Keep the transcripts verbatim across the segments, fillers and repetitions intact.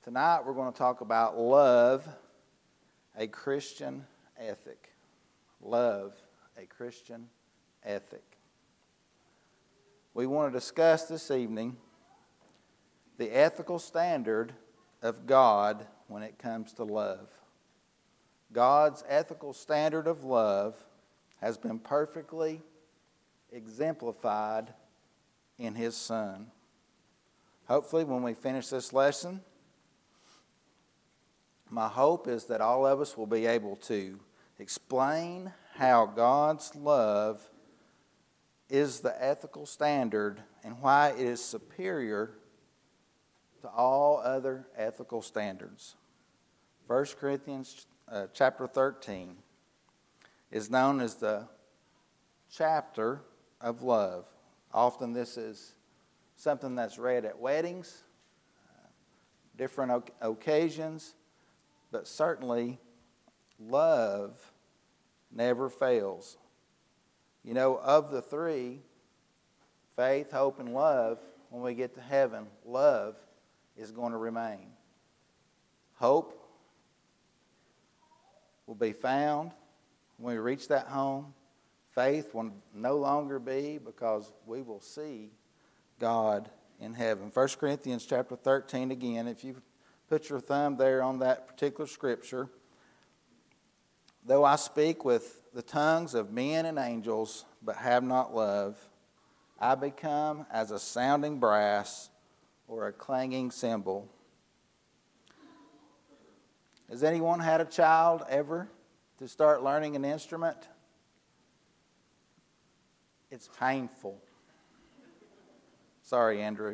Tonight we're going to talk about love, a Christian ethic. Love, a Christian ethic. We want to discuss this evening the ethical standard of God when it comes to love. God's ethical standard of love has been perfectly exemplified in His Son. Hopefully, when we finish this lesson, my hope is that all of us will be able to explain how God's love is the ethical standard and why it is superior to all other ethical standards. First Corinthians uh, chapter thirteen is known as the chapter of love. Often this is something that's read at weddings, uh, different o- occasions, but certainly love never fails. You know, of the three, faith, hope, and love, when we get to heaven, love is going to remain. Hope will be found when we reach that home. Faith will no longer be, because we will see God in heaven. First Corinthians chapter thirteen again, if you put your thumb there on that particular scripture. Though I speak with the tongues of men and angels, but have not love, I become as a sounding brass or a clanging cymbal. Has anyone had a child ever to start learning an instrument? It's painful. Sorry, Andrew.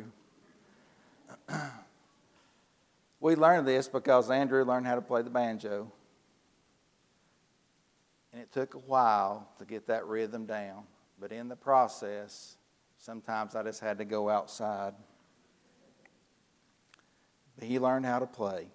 We learned this because Andrew learned how to play the banjo. And it took a while to get that rhythm down. But in the process, sometimes I just had to go outside. But he learned how to play.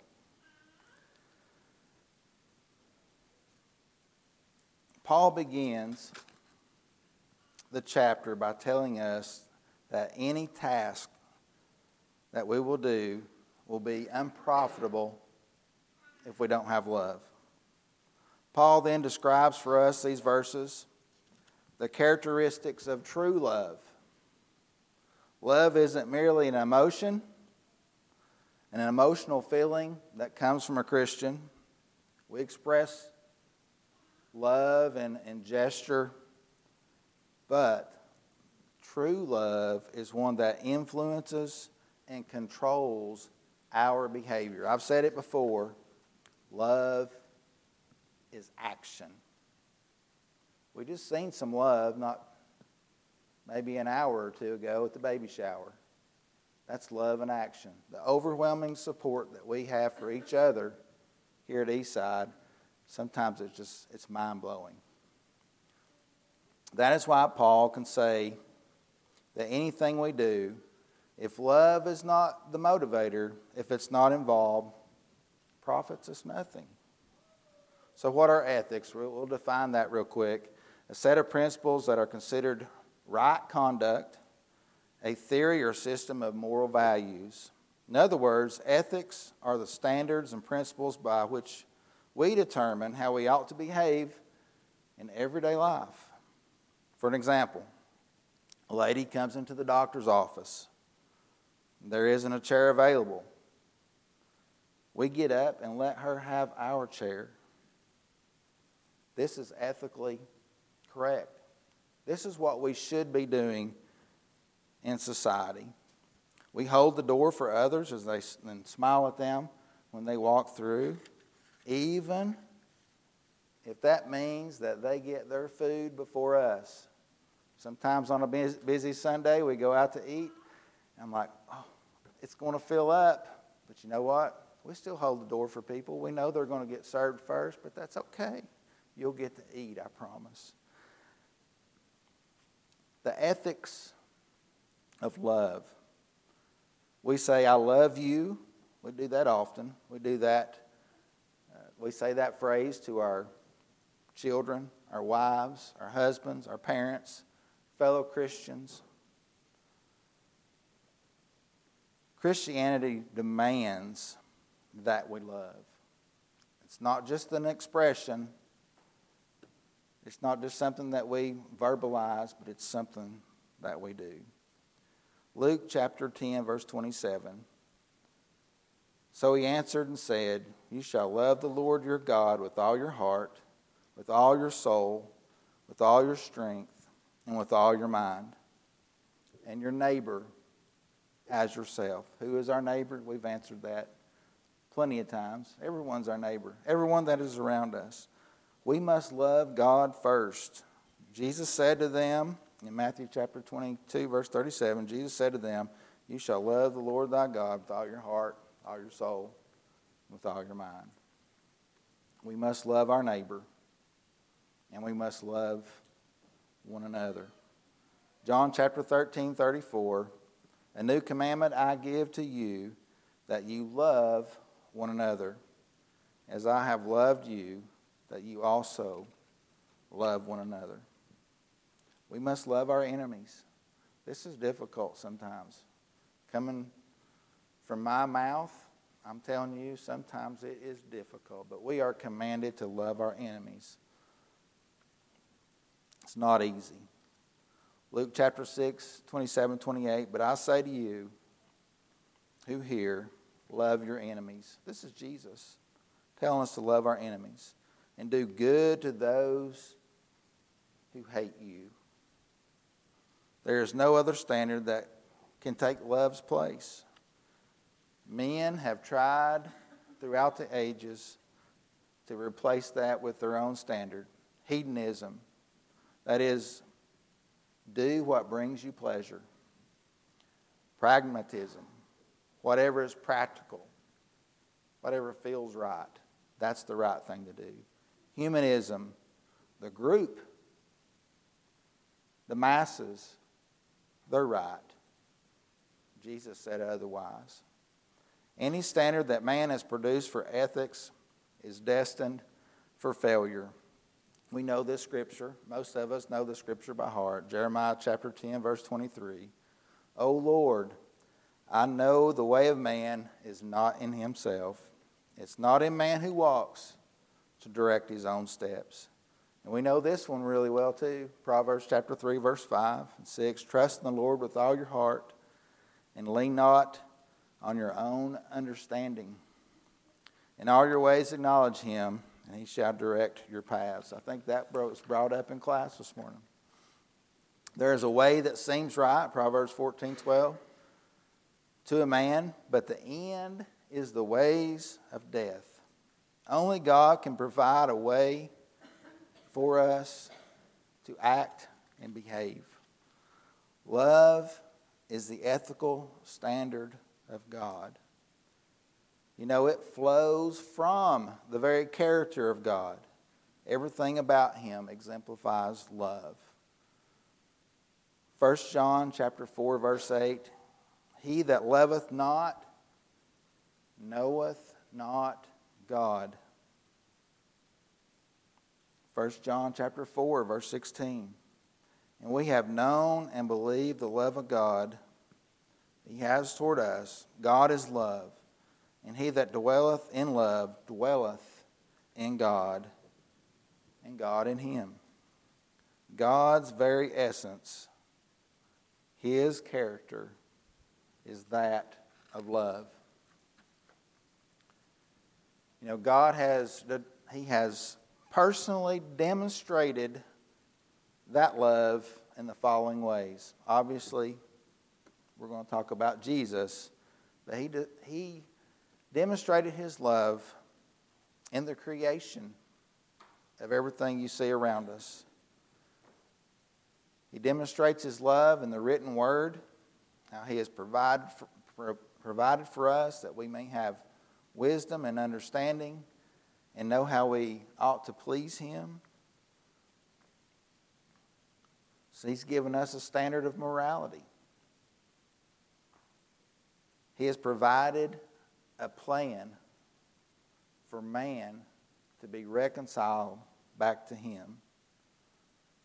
Paul begins the chapter by telling us that any task that we will do will be unprofitable if we don't have love. Paul then describes for us these verses the characteristics of true love. Love isn't merely an emotion, an emotional feeling that comes from a Christian. We express love and, and gesture, but true love is one that influences and controls our behavior. I've said it before, love is action. We just seen some love not maybe an hour or two ago at the baby shower. That's love in action. The overwhelming support that we have for each other here at Eastside, sometimes it's just, it's mind-blowing. That is why Paul can say that anything we do, if love is not the motivator, if it's not involved, profits us nothing. So what are ethics? We'll, we'll define that real quick. A set of principles that are considered right conduct, a theory or system of moral values. In other words, ethics are the standards and principles by which we determine how we ought to behave in everyday life. For an example, a lady comes into the doctor's office. There isn't a chair available. We get up and let her have our chair. This is ethically correct. This is what we should be doing in society. We hold the door for others as they and smile at them when they walk through, even if that means that they get their food before us. Sometimes on a busy Sunday, we go out to eat. I'm like, oh, it's going to fill up. But you know what? We still hold the door for people. We know they're going to get served first, but that's okay. You'll get to eat, I promise. The ethics of love. We say, I love you. We do that often. We do that. Uh, we say that phrase to our children, our wives, our husbands, our parents, fellow Christians. Christianity demands that we love. It's not just an expression. It's not just something that we verbalize, but it's something that we do. Luke chapter ten, verse twenty-seven. So he answered and said, you shall love the Lord your God with all your heart, with all your soul, with all your strength, and with all your mind, and your neighbor as yourself. Who is our neighbor? We've answered that plenty of times. Everyone's our neighbor. Everyone that is around us. We must love God first. Jesus said to them, in Matthew chapter twenty-two, verse thirty-seven, Jesus said to them, you shall love the Lord thy God with all your heart, all your soul, with all your mind. We must love our neighbor, and we must love one another. John chapter thirteen, thirty-four, a new commandment I give to you, that you love one another, as I have loved you, that you also love one another. We must love our enemies. This is difficult sometimes. Coming from my mouth, I'm telling you, sometimes it is difficult, but we are commanded to love our enemies. It's not easy. Luke chapter six, twenty-seven, twenty-eight, but I say to you who hear, love your enemies. This is Jesus telling us to love our enemies and do good to those who hate you. There is no other standard that can take love's place. Men have tried throughout the ages to replace that with their own standard. Hedonism. That is, do what brings you pleasure. Pragmatism. Whatever is practical. Whatever feels right. That's the right thing to do. Humanism. The group. The masses. They're right. Jesus said otherwise. Any standard that man has produced for ethics is destined for failure. We know this scripture. Most of us know the scripture by heart. Jeremiah chapter ten, verse twenty-three. O Lord, I know the way of man is not in himself. It's not in man who walks to direct his own steps. And we know this one really well too. Proverbs chapter three, verse five and six. Trust in the Lord with all your heart and lean not on your own understanding. In all your ways acknowledge him, and he shall direct your paths. I think that was brought up in class this morning. There is a way that seems right, Proverbs fourteen, twelve, to a man, but the end is the ways of death. Only God can provide a way for us to act and behave. Love is the ethical standard of God. You know, it flows from the very character of God. Everything about him exemplifies love. First John chapter four, verse eight. He that loveth not knoweth not God. First John chapter four, verse sixteen. And we have known and believed the love of God he has toward us. God is love. And he that dwelleth in love dwelleth in God, and God in him. God's very essence, his character, is that of love. You know, God has, he has personally demonstrated that love in the following ways. Obviously, we're going to talk about Jesus, but he he demonstrated his love in the creation of everything you see around us. He demonstrates his love in the written word, how he has provided for, for, provided for us that we may have wisdom and understanding and know how we ought to please him. So he's given us a standard of morality. He has provided a plan for man to be reconciled back to him.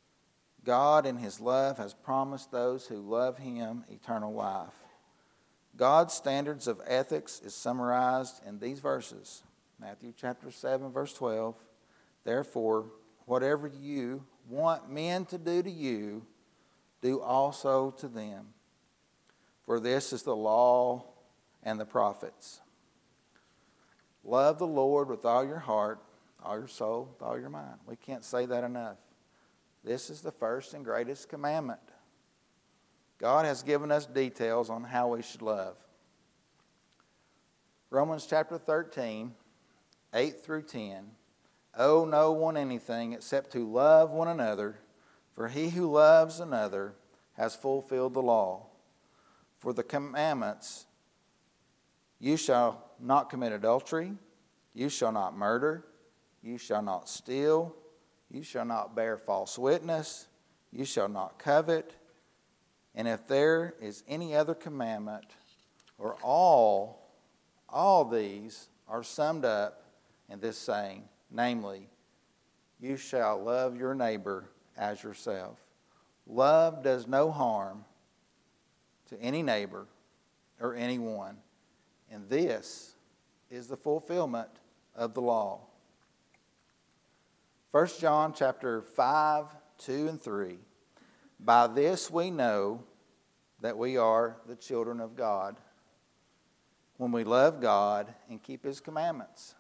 God in his love has promised those who love him eternal life. God's standards of ethics is summarized in these verses. Matthew chapter seven, verse twelve. Therefore, whatever you want men to do to you, do also to them. For this is the law and the prophets. Love the Lord with all your heart, all your soul, with all your mind. We can't say that enough. This is the first and greatest commandment. God has given us details on how we should love. Romans chapter thirteen, eight through ten. Owe no one anything except to love one another, for he who loves another has fulfilled the law. For the commandments, you shall not commit adultery, you shall not murder, you shall not steal, you shall not bear false witness, you shall not covet. And if there is any other commandment, or all, all these are summed up in this saying, namely, you shall love your neighbor as yourself. Love does no harm to any neighbor or anyone, and this is the fulfillment of the law. First John chapter five, two and three. By this we know that we are the children of God, when we love God and keep His commandments.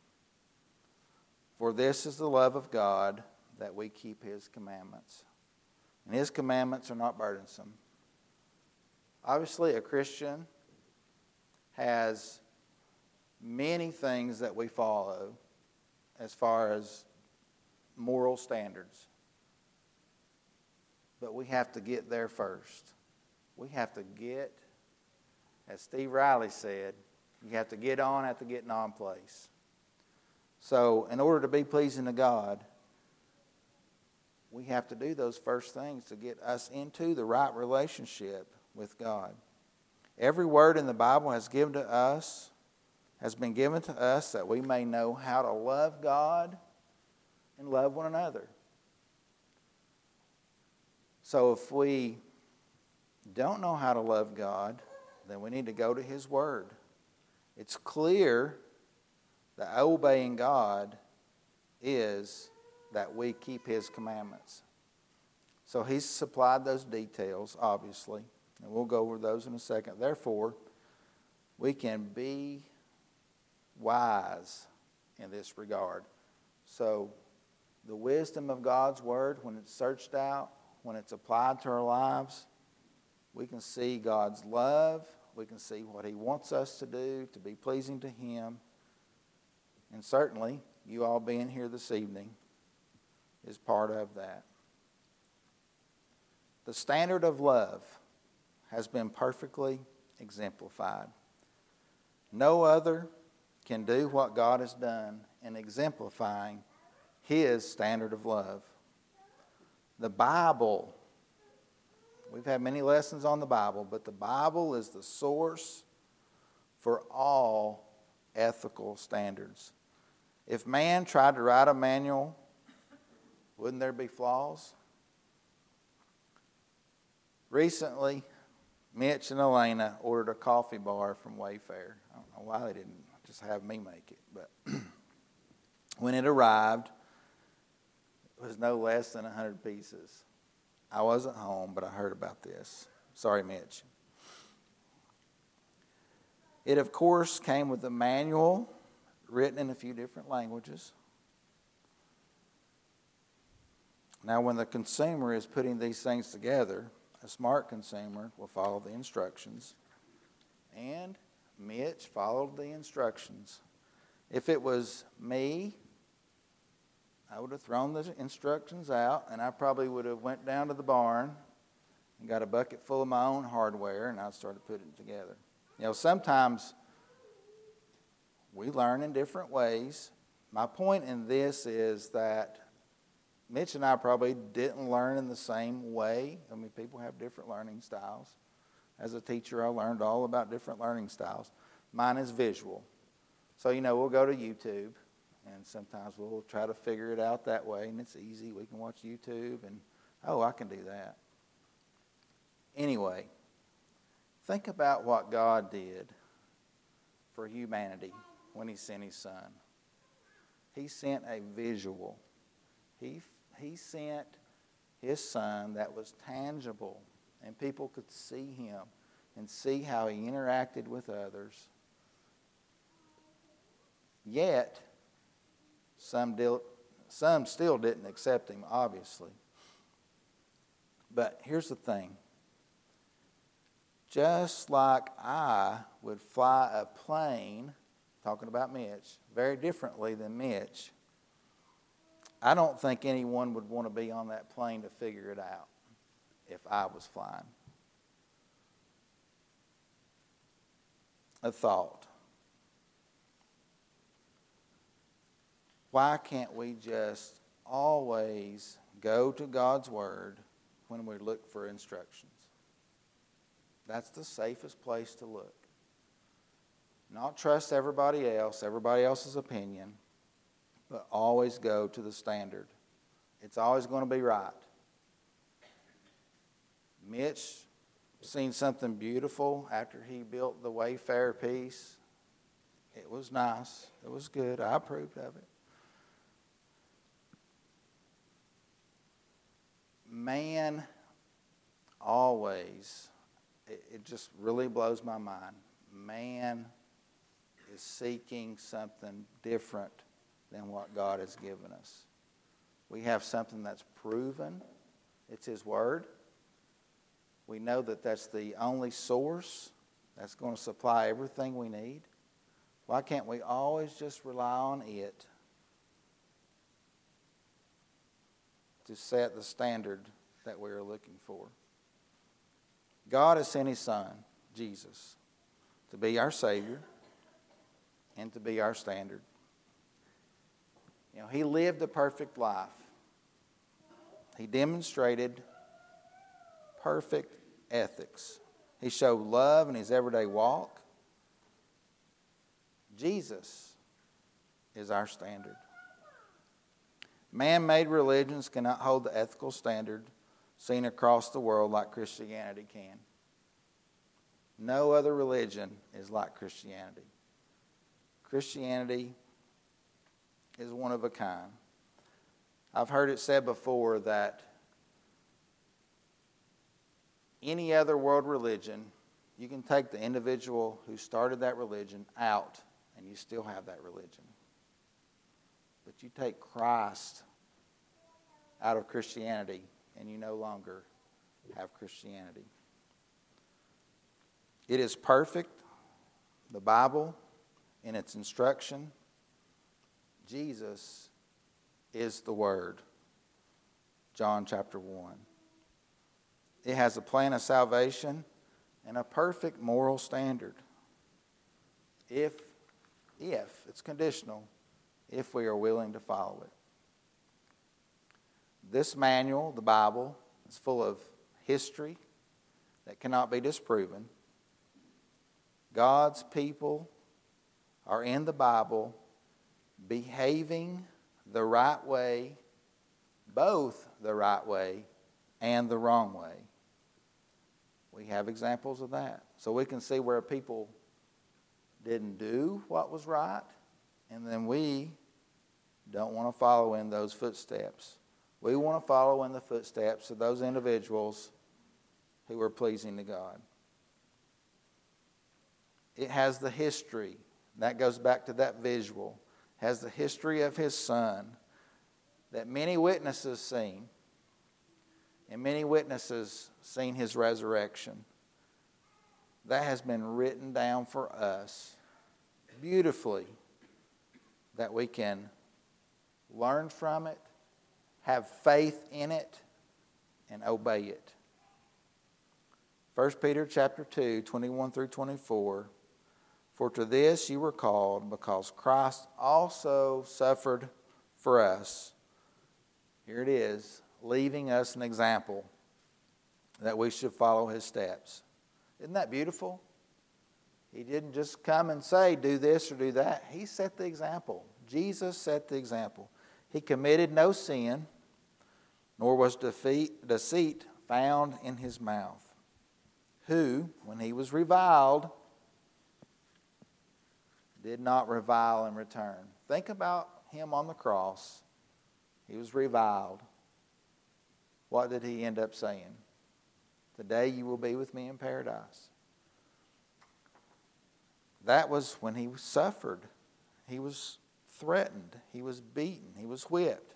For this is the love of God, that we keep His commandments. And His commandments are not burdensome. Obviously, a Christian has many things that we follow as far as moral standards. But we have to get there first. We have to get, as Steve Riley said, you have to get on at the getting on place. So in order to be pleasing to God, we have to do those first things to get us into the right relationship with God. Every word in the Bible has given to us, has been given to us that we may know how to love God and love one another. So if we don't know how to love God, then we need to go to His Word. It's clear that obeying God is that we keep His commandments. So He's supplied those details, obviously, and we'll go over those in a second. Therefore, we can be wise in this regard. So the wisdom of God's Word, when it's searched out, when it's applied to our lives, we can see God's love. We can see what He wants us to do to be pleasing to Him. And certainly, you all being here this evening is part of that. The standard of love has been perfectly exemplified. No other can do what God has done in exemplifying His standard of love. The Bible, we've had many lessons on the Bible, but the Bible is the source for all ethical standards. If man tried to write a manual, wouldn't there be flaws? Recently, Mitch and Elena ordered a coffee bar from Wayfair. I don't know why they didn't just have me make it, but when it arrived, it was no less than one hundred pieces. I wasn't home, but I heard about this. Sorry, Mitch. It, of course, came with a manual written in a few different languages. Now, when the consumer is putting these things together, a smart consumer will follow the instructions. And Mitch followed the instructions. If it was me, I would have thrown the instructions out, and I probably would have went down to the barn and got a bucket full of my own hardware, and I started putting it together. You know, sometimes we learn in different ways. My point in this is that Mitch and I probably didn't learn in the same way. I mean, people have different learning styles. As a teacher, I learned all about different learning styles. Mine is visual. So, you know, we'll go to YouTube, and sometimes we'll try to figure it out that way, and it's easy. We can watch YouTube, and, oh, I can do that. Anyway, Think about what God did for humanity when he sent his son. He sent a visual. He, he sent his son that was tangible, and people could see him and see how he interacted with others. Yet, some, dil- some still didn't accept him, obviously. But here's the thing. Just like I would fly a plane, talking about Mitch, very differently than Mitch, I don't think anyone would want to be on that plane to figure it out if I was flying. A thought. Why can't we just always go to God's Word when we look for instructions? That's the safest place to look. Not trust everybody else, everybody else's opinion, but always go to the standard. It's always going to be right. Mitch seen something beautiful after he built the Wayfarer piece. It was nice. It was good. I approved of it. Man always, it, it just really blows my mind. Man is seeking something different than what God has given us. We have something that's proven. It's His Word. We know that that's the only source that's going to supply everything we need. Why can't we always just rely on it to set the standard that we are looking for? God has sent His Son, Jesus, to be our Savior and to be our standard. You know, He lived a perfect life. He demonstrated perfect ethics. He showed love in His everyday walk. Jesus is our standard. Man-made religions cannot hold the ethical standard seen across the world like Christianity can. No other religion is like Christianity. Christianity is one of a kind. I've heard it said before that any other world religion, you can take the individual who started that religion out and you still have that religion. But you take Christ out of Christianity and you no longer have Christianity. It is perfect, the Bible, in its instruction. Jesus is the Word. John chapter one. It has a plan of salvation and a perfect moral standard. If, if, it's conditional, if we are willing to follow it. This manual, the Bible, is full of history that cannot be disproven. God's people are in the Bible behaving the right way, both the right way and the wrong way. We have examples of that. So we can see where people didn't do what was right, and then we don't want to follow in those footsteps. We want to follow in the footsteps of those individuals who are pleasing to God. It has the history. That goes back to that visual. It has the history of His Son that many witnesses seen. And many witnesses seen His resurrection. That has been written down for us beautifully, that we can learn from it, have faith in it, and obey it. First Peter chapter two, twenty-one through twenty-four. For to this you were called, because Christ also suffered for us. Here it is, leaving us an example that we should follow His steps. Isn't that beautiful? He didn't just come and say, do this or do that. He set the example. Jesus set the example. He committed no sin, nor was defeat, deceit found in His mouth. who, when he was reviled, did not revile in return. Think about him on the cross. He was reviled. What did he end up saying? Today you will be with me in paradise. That was when he suffered. He was threatened. He was beaten. He was whipped.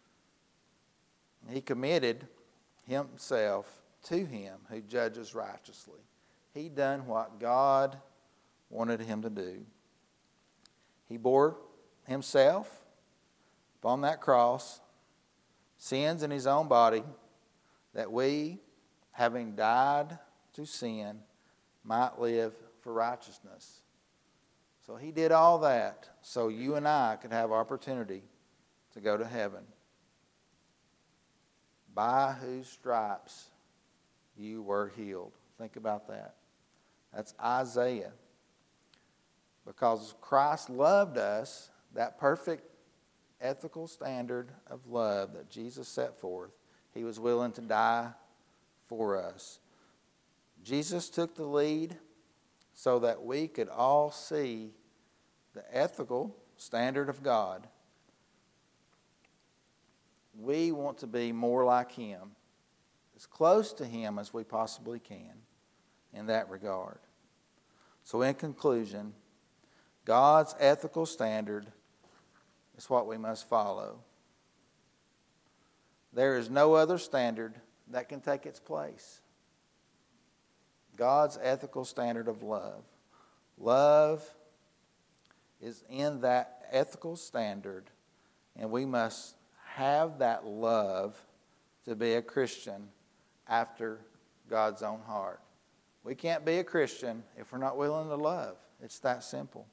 He committed himself to him who judges righteously. He done what God wanted him to do. He bore himself upon that cross, sins in his own body, that we, having died to sin, might live for righteousness. So he did all that so you and I could have opportunity to go to heaven. By whose stripes you were healed. Think about that. That's Isaiah. Because Christ loved us, that perfect ethical standard of love that Jesus set forth, he was willing to die for us. Jesus took the lead so that we could all see the ethical standard of God. We want to be more like him, as close to him as we possibly can in that regard. So in conclusion, God's ethical standard is what we must follow. There is no other standard that can take its place. God's ethical standard of love. Love is in that ethical standard, and we must have that love to be a Christian after God's own heart. We can't be a Christian if we're not willing to love. It's that simple.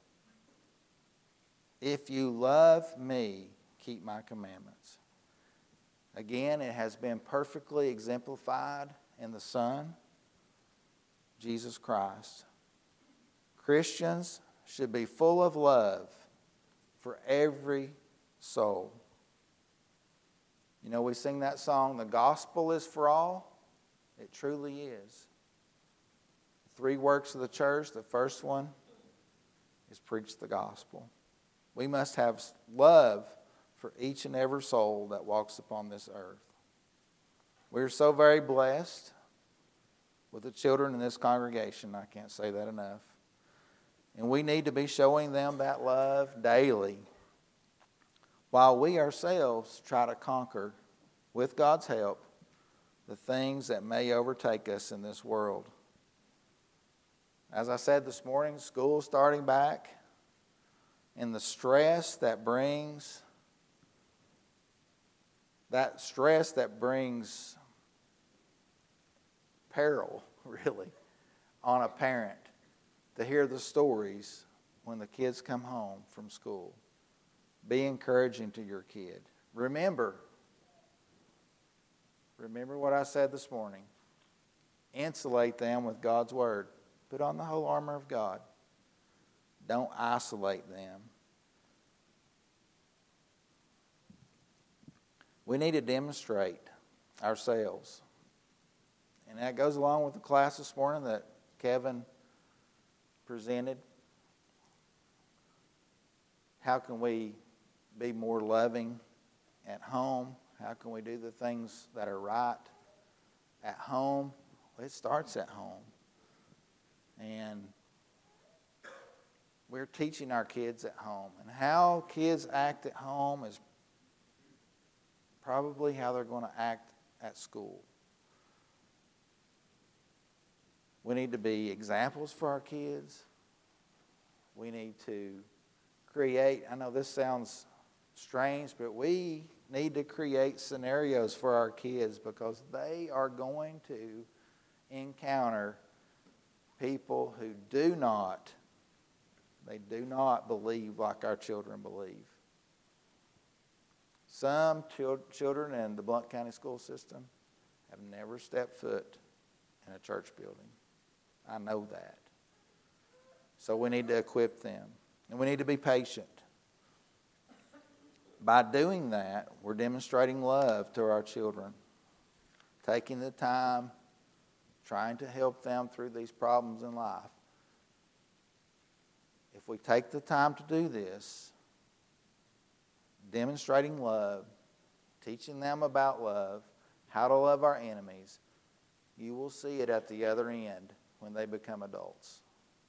If you love me, keep my commandments. Again, it has been perfectly exemplified in the Son, Jesus Christ. Christians should be full of love for every soul. You know, we sing that song, "The gospel is for all." It truly is. Three works of the church. The first one is preach the gospel. We must have love for each and every soul that walks upon this earth. We're so very blessed with the children in this congregation. I can't say that enough. And we need to be showing them that love daily, while we ourselves try to conquer, with God's help, the things that may overtake us in this world. As I said this morning, school starting back, and the stress that brings, that stress that brings peril, really, on a parent to hear the stories when the kids come home from school. Be encouraging to your kid. Remember, remember what I said this morning. Insulate them with God's word. Put on the whole armor of God. Don't isolate them. We need to demonstrate ourselves. And that goes along with the class this morning that Kevin presented. How can we be more loving at home? How can we do the things that are right at home? Well, it starts at home. And we're teaching our kids at home. And how kids act at home is probably how they're going to act at school. We need to be examples for our kids. We need to create, I know this sounds strange, but we need to create scenarios for our kids because they are going to encounter people who do not, they do not believe like our children believe. Some children in the Blount County school system have never stepped foot in a church building. I know that. So we need to equip them. And we need to be patient. By doing that, we're demonstrating love to our children. Taking the time, trying to help them through these problems in life. If we take the time to do this, demonstrating love, teaching them about love, how to love our enemies, you will see it at the other end when they become adults.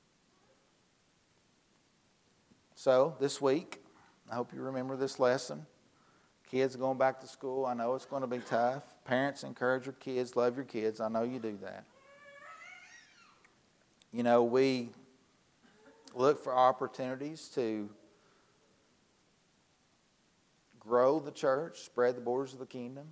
So, this week, I hope you remember this lesson. Kids going back to school, I know it's going to be tough. Parents, encourage your kids, love your kids. I know you do that. You know, we look for opportunities to grow the church, spread the borders of the kingdom.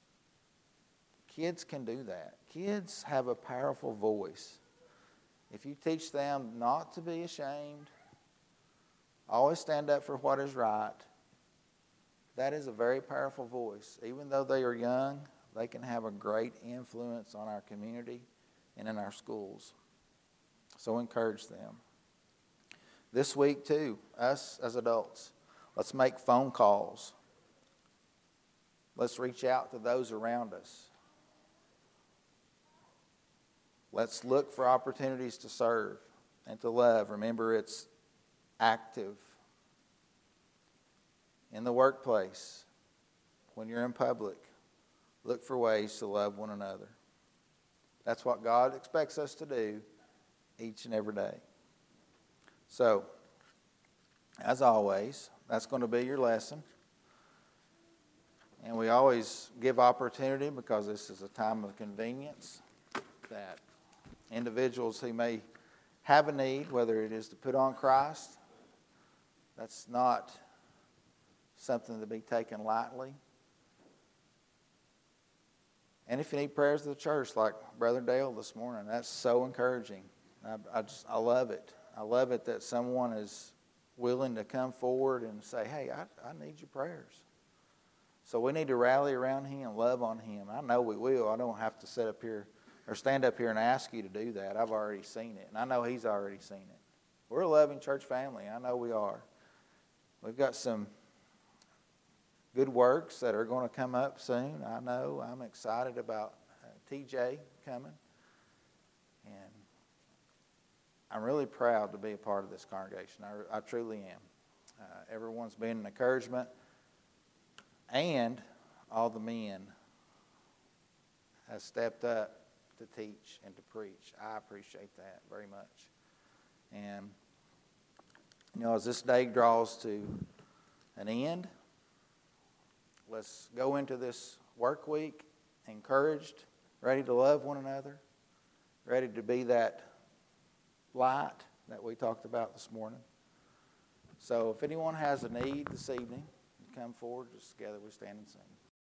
Kids can do that. Kids have a powerful voice. If you teach them not to be ashamed, always stand up for what is right, that is a very powerful voice. Even though they are young, they can have a great influence on our community and in our schools. So encourage them. This week, too, us as adults, let's make phone calls. Let's reach out to those around us. Let's look for opportunities to serve and to love. Remember, it's active. In the workplace, when you're in public, look for ways to love one another. That's what God expects us to do each and every day. So, as always, that's going to be your lesson. And we always give opportunity because this is a time of convenience that individuals who may have a need, whether it is to put on Christ, that's not something to be taken lightly. And if you need prayers of the church, like Brother Dale this morning, that's so encouraging. I, I just I love it. I love it that someone is willing to come forward and say, hey, I, I need your prayers. So we need to rally around him, love on him. I know we will. I don't have to sit up here or stand up here and ask you to do that. I've already seen it, and I know he's already seen it. We're a loving church family. I know we are. We've got some good works that are going to come up soon. I know. I'm excited about uh, T J coming. And I'm really proud to be a part of this congregation. I, I truly am. Uh, everyone's been an encouragement. And all the men have stepped up to teach and to preach. I appreciate that very much. And, you know, as this day draws to an end, let's go into this work week encouraged, ready to love one another, ready to be that light that we talked about this morning. So if anyone has a need this evening, come forward. Just together we stand and sing.